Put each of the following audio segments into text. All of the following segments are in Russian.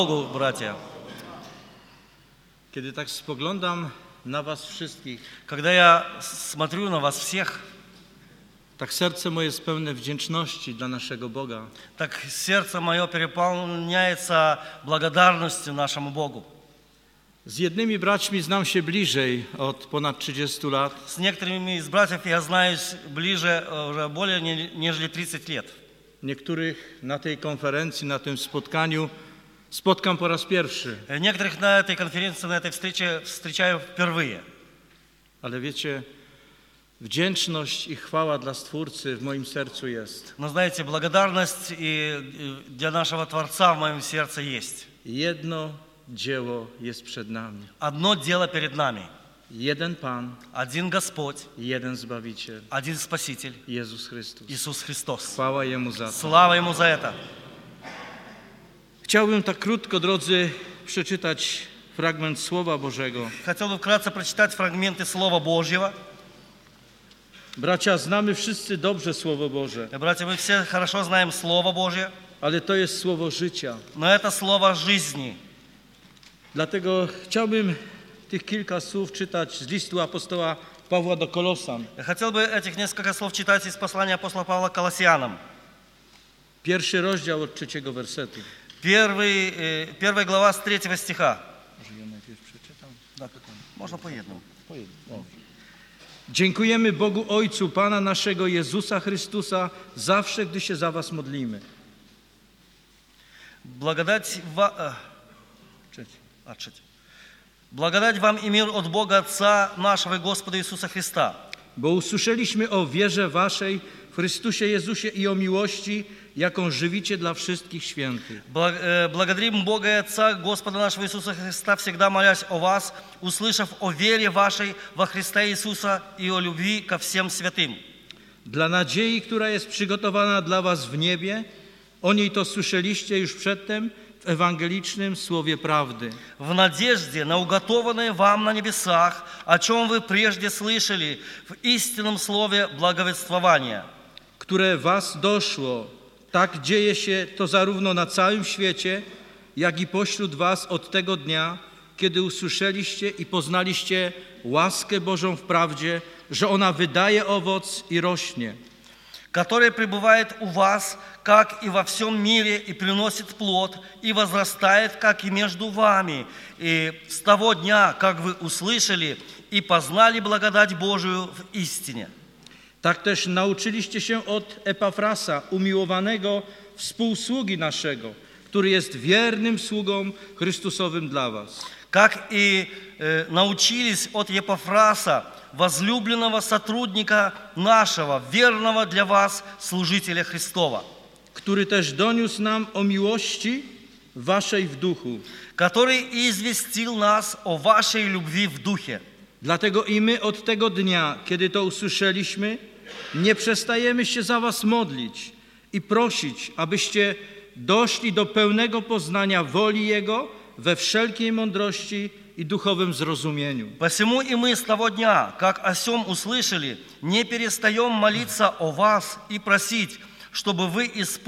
Bogu, bracia. Kiedy tak spoglądam na was wszystkich, Когда я смотрю на вас всех, tak serce moje jest pełne wdzięczności dla naszego Boga. так сердце мое переполняется благодарностью нашему Богу. Z jednymi braćmi znam się bliżej od ponad 30 lat, С некоторыми из братьев я знаюсь ближе уже более нежели 30 лет. niektórych na tej konferencji, na tym spotkaniu spotkam po raz pierwszy. Некоторых на этой конференции, на этой встрече встречаю впервые. Ale wiecie, wdzięczność i chwała dla Stwórcy w moim sercu jest. Но знаете, благодарность и для нашего Творца в моем сердце есть. Jedno dzieło jest przed nami. Одно дело перед нами. Jeden Pan, Один Господь, jeden Zbawiciel, один Спаситель, Jezus Chrystus. Иисус Христос. Chwała Jemu za to. Слава Ему за это. Chciałbym tak krótko, drodzy, przeczytać fragment Słowa Bożego. Хотел бы вкратце прочитать фрагменты Слова Божьего. Bracia, znamy wszyscy dobrze Słowo Boże, Братья, мы все хорошо знаем Слово Божье, ale to jest Słowo życia. но это Слово жизни. Dlatego chciałbym tych kilka słów czytać z listu apostoła Pawła do Kolosan. Я хотел бы этих несколько слов читать из послания апостола Павла к Колоссянам. 1 rozdział od 3 wersetu. Первая глава с 3 стиха. Może ja najpierw przeczytam? Можно по jednому. Dziękujemy Bogu Ojcu Pana naszego Jezusa Chrystusa zawsze, gdy się za was modlimy. Благодать вам и мир от Бога Отца нашего и Господа Иисуса Христа. Bo usłyszeliśmy o wierze waszej w Chrystusie Jezusie i o miłości, jaką żywicie dla wszystkich świętych. Благодарим Бога и Отца Господа нашего Иисуса Христа, всегда молясь о вас, услышав о вере вашей во Христа Иисуса и о любви ко всем святым. Dla nadziei, która jest przygotowana dla was w niebie, o niej to słyszeliście już przedtem w ewangelicznym słowie prawdy. В надежде на уготованное вам на небесах, о чем вы прежде слышали, в истинном слове благовествования. Które was doszło, tak dzieje się to zarówno na całym świecie, jak i pośród was od tego dnia, kiedy usłyszeliście i poznaliście łaskę Bożą w prawdzie, że ona wydaje owoc i rośnie. Который пребывает у вас, как и во всем мире, и приносит плод, и возрастает, как и между вами. И с того дня, как вы услышали и познали благодать Божию в истине. Tak też nauczyliście się od Epafrasa, umiłowanego współsługi naszego, który jest wiernym sługą Chrystusowym dla was. Как и научились от Епафраса, возлюбленного сотрудника нашего, верного для вас, служителя Христова. Który też doniósł nam o miłości waszej w duchu. Который известил нас о вашей любви в духе. Dlatego i my od tego dnia, kiedy to usłyszeliśmy, nie przestajemy się za was modlić i prosić, abyście doszli do pełnego poznania woli Jego we wszelkiej mądrości i duchowym zrozumieniu. Посему и мы с того дня, как о сем услышали, не перестаем молиться о вас и просить, чтобы вы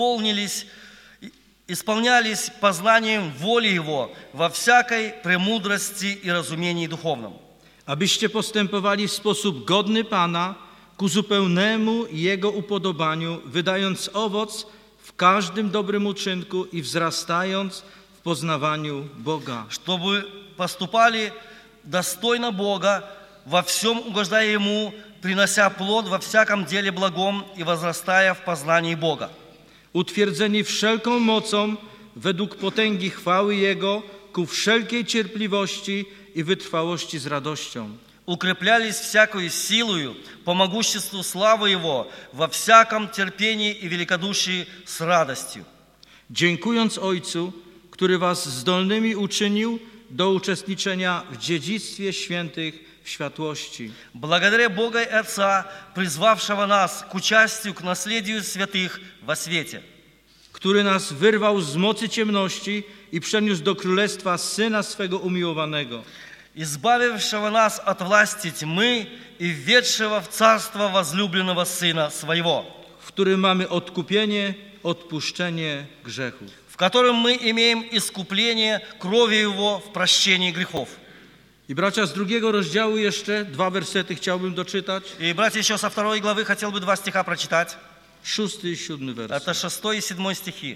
исполнялись познанием воли Его во всякой премудрости и разумении духовном. Abyście postępowali w sposób godny Pana, ku zupełnemu Jego upodobaniu, wydając owoc w każdym dobrym uczynku i wzrastając w poznawaniu Boga. Чтобы поступали достойно Бога, во всем угождая Ему, принося плод во всяком деле благом и возрастая в познании Бога. Utwierdzeni wszelką mocą według potęgi chwały Jego, ku wszelkiej cierpliwości i wytrwałości z radością. Укреплялись всякою силою по могуществу славы Его во всяком терпении и великодушии с радостью. Dziękując Ojcu, który was zdolnymi uczynił do uczestniczenia w dziedzictwie świętych w światłości. Благодаря Бога и Отца, призвавшего нас к участию, к наследию святых во свете. Który nas wyrwał z mocy ciemności i przeniósł do królestwa Syna swego umiłowanego. Избавившего нас от власти тьмы и введшего в царство возлюбленного Сына Своего. W którym mamy odkupienie, odpuszczenie grzechów. В котором мы имеем искупление кровью Его в прощении грехов. I bracia, z 2 rozdziału jeszcze 2 wersety chciałbym doczytać. И, братья, еще со 2 главы хотел бы 2 стиха прочитать. 6 i 7 werset. Это 6 и 7 стихи.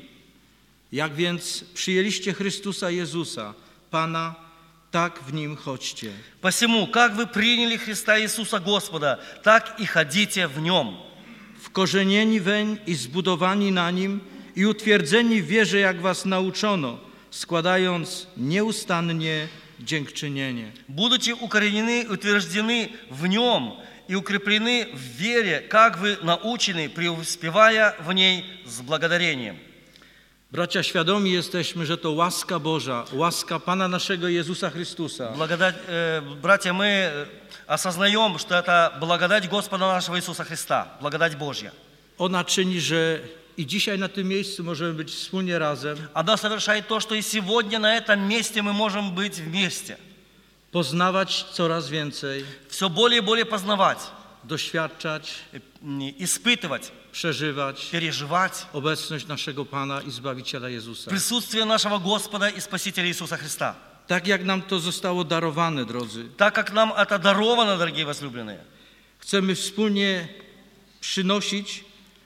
Jak więc przyjęliście Chrystusa Jezusa, Pana, tak w Nim chodźcie. Посему, как вы приняли Христа Иисуса Господа, так и ходите в Нем. Wkorzenieni weń i zbudowani na Nim i utwierdzeni w wierze, jak was nauczono, składając nieustannie dziękczynienie. Будучи укоренены, утверждены в Нем и укреплены в вере, как вы научены, преуспевая в ней с благодарением. Bracia, świadomi jesteśmy, że to łaska Boża, łaska Pana naszego Jezusa Chrystusa. Братья, мы осознаем, что это благодать Господа нашего Иисуса Христа, благодать Божья. Ona czyni, że i dzisiaj na tym miejscu możemy być wspólnie razem. Она совершает то, что и сегодня на этом месте мы можем быть вместе. Poznawać coraz więcej. Все более и более познавать. Doświadczać. Испытывать. Przeżywać. Переживать. Obecność naszego Pana i Zbawiciela Jezusa. Присутствие нашего Господа и Спасителя Иисуса Христа. Tak jak nam to zostało darowane, drodzy. Так как нам это даровано, дорогие возлюбленные. Chcemy wspólnie przynosić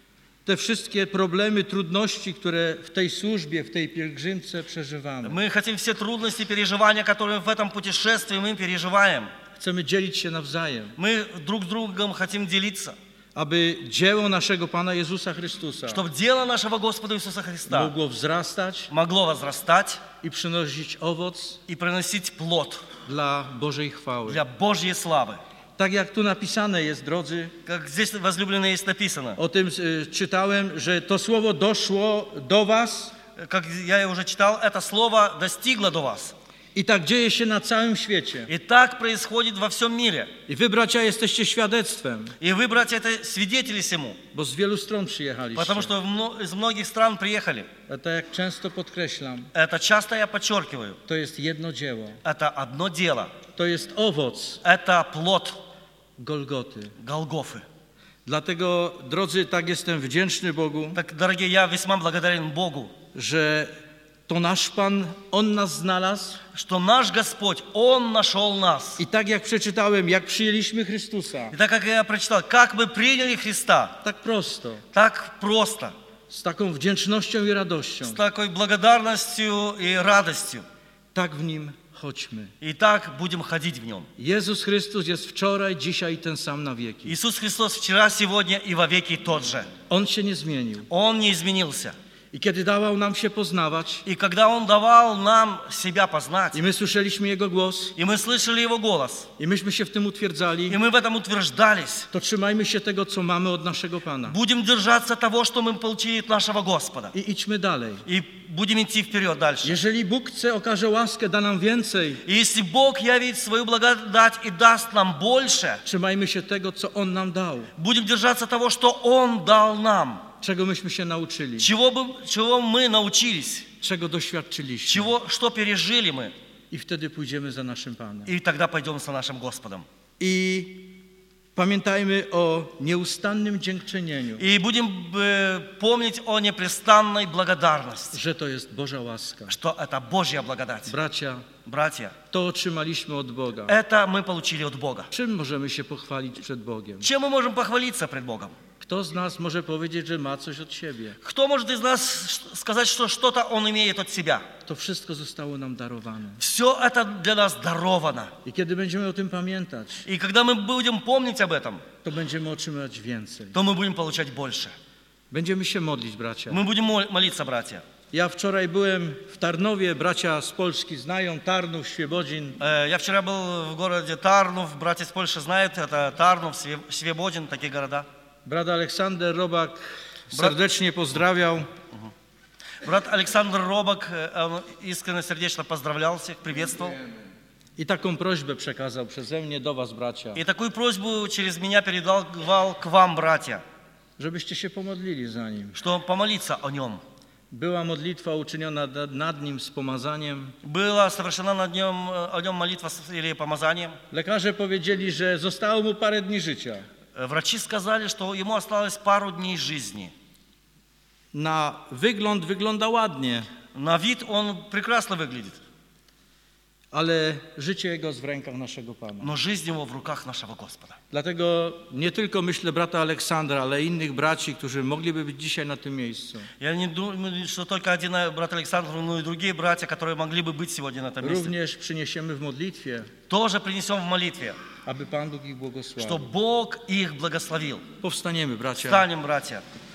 te wszystkie problemy, trudności, które w tej służbie, w tej pielgrzymce przeżywamy. Мы хотим все трудности, переживания, которые в этом путешествии мы переживаем. Chcemy dzielić się nawzajem. Мы друг с другом хотим делиться. Aby dzieło naszego Pana Jezusa Chrystusa Чтобы дело нашего Господа Иисуса Христа mogło wzrastać могло возрастать i przynosić owoc и приносить плод dla Bożej chwały. для Божьей славы. Tak jak tu napisane jest, drodzy, Как здесь, возлюбленные, есть написано. o tym czytałem, że to słowo doszło do was. Как я уже читал, это слово достигло до вас. I tak dzieje się na całym świecie. И так происходит во всем мире. I wy, bracia, jesteście świadectwem. И вы, братья, это свидетели всему. Bo z wielu stron przyjechaliście. Потому что из многих стран приехали. Tak jak często podkreślam, Это часто я подчеркиваю. to jest jedno dzieło. Это одно дело. To jest owoc Это плод Golgoty. Голгофы. Dlatego, drodzy, tak jestem wdzięczny Bogu, Так, дорогие, я весьма благодарен Богу, że to nasz Pan, On nas znalazł. что наш Господь, Он нашел нас. I tak jak przeczytałem, jak przyjęliśmy Chrystusa, И так как я прочитал, как мы приняли Христа, tak prosto, так просто, z taką wdzięcznością i radością, с такой благодарностью и радостью. tak w Nim chodźmy. И так будем ходить в Нем. Jezus Chrystus jest wczoraj, dzisiaj ten sam na wieki. Иисус Христос вчера, сегодня и во веки тот же. On się nie zmienił. Он не изменился. I kiedy dawał nam się poznawać, И когда Он давал нам себя познать, i my słyszeliśmy Jego głos, и мы слышали Его голос, i myśmy się w tym utwierdzali, и мы в этом утверждались, to trzymajmy się tego, co mamy od naszego Pana. будем держаться того, что мы получили от нашего Господа. I idźmy dalej. И будем идти вперед дальше. Jeżeli Bóg chce, okaże łaskę, da nam więcej, И если Бог явит свою благодать и даст нам больше, trzymajmy się tego, co On nam dał, будем держаться того, что Он дал нам. czego myśmy się nauczyli, Чего мы научились, czego doświadczyliśmy. что пережили мы. I wtedy pójdziemy za naszym Panem. И тогда пойдем за нашим Господом. I pamiętajmy o nieustannym dziękczynieniu, И будем помнить о непрестанной благодарности, że to jest Boża łaska. что это Божья благодать. Bracia, Братья, to otrzymaliśmy od Boga. это мы получили от Бога. Czym możemy się pochwalić przed Bogiem? Чем мы можем похвалиться пред Богом? Kto z nas może powiedzieć, że ma coś od siebie? Кто может из нас сказать, что что-то Он имеет от себя? To wszystko zostało nam darowane. Все это для нас даровано. I kiedy będziemy o tym pamiętać, И когда мы будем помнить об этом, to będziemy otrzymywać więcej. то мы будем получать больше. Będziemy się modlić, bracia. Мы будем молиться, братья. Ja wczoraj byłem w Tarnowie, bracia z Polski znają Tarnów, Świebodzin. Я вчера был в городе Тарнов, братья из Польши знают, это Тарнов, Свебодин, такие города. Brat Aleksander Robak serdecznie pozdrawiał. Брат Александр Робок, он искренне, сердечно поздравлял всех, приветствовал. I taką prośbę przekazał przeze mnie do was, bracia, И такую просьбу через меня передавал к вам, братья, żebyście się pomodlili za nim. что помолиться о нем. Była modlitwa uczyniona nad nim z pomazaniem. Была совершена о нем молитва или помазанием. Lekarze powiedzieli, że zostało mu parę dni życia. Врачи сказали, что ему осталось пару дней жизни. Na wygląd wygląda ładnie. на вид он прекрасно выглядит, ale życie Jego jest w rękach naszego Pana. но жизнь его в руках нашего Господа. Dlatego nie tylko myślę brata Aleksandra, ale innych braci, którzy mogliby być dzisiaj na tym miejscu. Я не думаю, что только один брат Александр, но и другие братья, которые могли бы быть сегодня на этом месте. Również przyniesiemy w modlitwie, Тоже принесем в молитве, aby Pan Bóg ich что błogosławił. Бог их благословил. Powstaniemy, bracia. Встанем, братья.